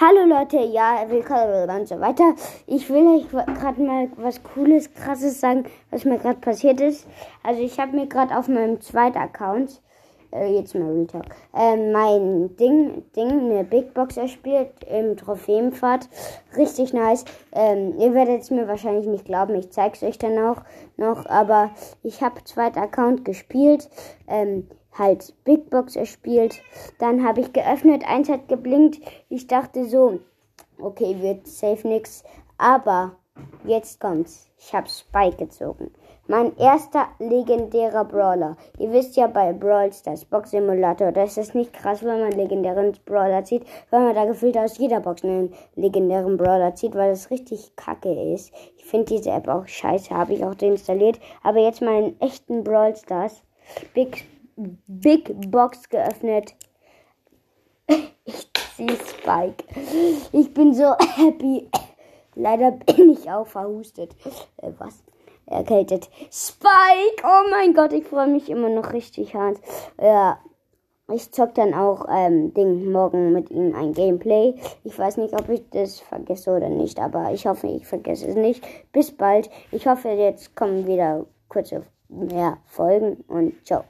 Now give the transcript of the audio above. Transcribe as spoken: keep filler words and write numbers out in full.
Hallo Leute, ja, willkommen und so weiter. Ich will euch gerade mal was Cooles, Krasses sagen, was mir gerade passiert ist. Also ich habe mir gerade auf meinem zweiten Account, äh, jetzt mal Real Talk, äh, mein Ding, Ding, eine Big Box erspielt im Trophäenpfad. Richtig nice. Ähm, ihr werdet es mir wahrscheinlich nicht glauben, ich zeige es euch dann auch noch, aber ich habe zweiten Account gespielt, ähm, halt Big Box erspielt. Dann habe ich geöffnet, eins hat geblinkt. Ich dachte so, okay, wird safe nix. Aber jetzt kommt's. Ich habe Spike gezogen. Mein erster legendärer Brawler. Ihr wisst ja bei Brawl Stars, Box Simulator, da ist es nicht krass, wenn man legendären Brawler zieht, weil man da gefühlt aus jeder Box einen legendären Brawler zieht, weil das richtig kacke ist. Ich finde diese App auch scheiße, habe ich auch deinstalliert. Aber jetzt mal einen echten Brawl Stars. Big Big Box geöffnet. Ich ziehe Spike. Ich bin so happy. Leider bin ich auch verhustet. Äh, was? Erkältet. Spike! Oh mein Gott, ich freue mich immer noch richtig hart. Ja, ich zock dann auch ähm, Ding morgen mit ihm ein Gameplay. Ich weiß nicht, ob ich das vergesse oder nicht, aber ich hoffe, ich vergesse es nicht. Bis bald. Ich hoffe, jetzt kommen wieder kurze mehr Folgen und ciao.